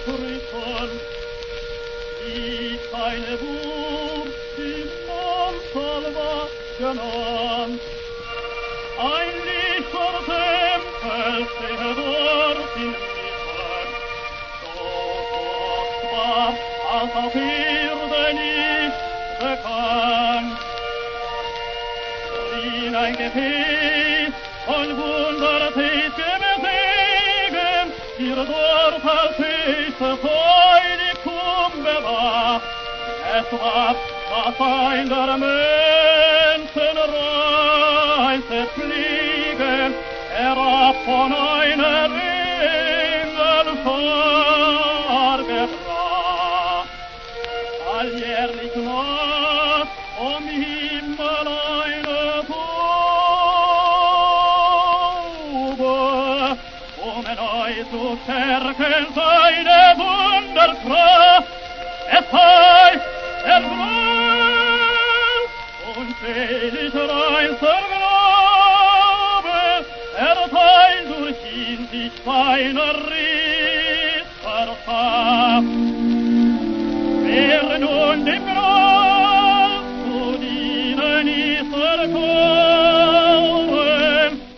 Rittern, wie keine Wurst im Mantel war genannt. Ein lichter Tempel stehe dort in Mitte, so kostbar als auf Erde nicht bekannt. In ein Gefäß von wundertätigem Segen, ihr dort als höchstes Heiligtum bewacht. Es war das ein der Menschen reinste Fliegen, herab von einer Engelschar gebracht. Alljährlich Nacht vom Himmel eine Taube, neu zu stärken seine Wunderkraft. Es heißt, er Grund und selig reinster Glaube, erteilt durch ihn sich seiner Ritterschaft. Wer nun dem Grab zu dienen ist,